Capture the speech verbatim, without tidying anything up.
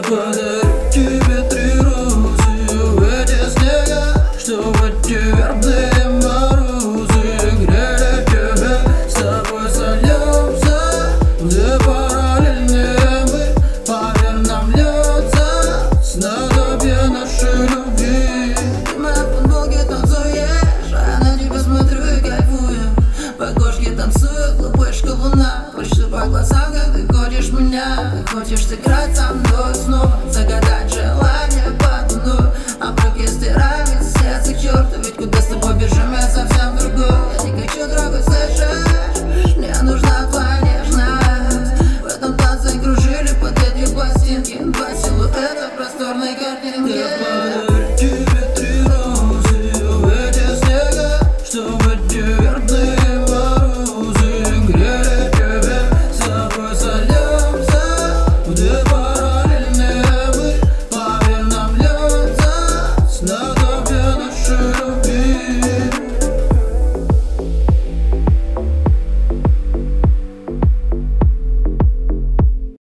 подарю тебе три розы в эти снега, что в эти вербные морозы грели тебя. С тобой сольемся в две параллельные мы, поверь, нам льется снадобье нашей любви. Ты моя футболке танцуешь, а я на тебя смотрю и кайфую. По кошке танцует глупышка луна. Прочту по глазам, как ты хочешь меня, ты хочешь сыграть.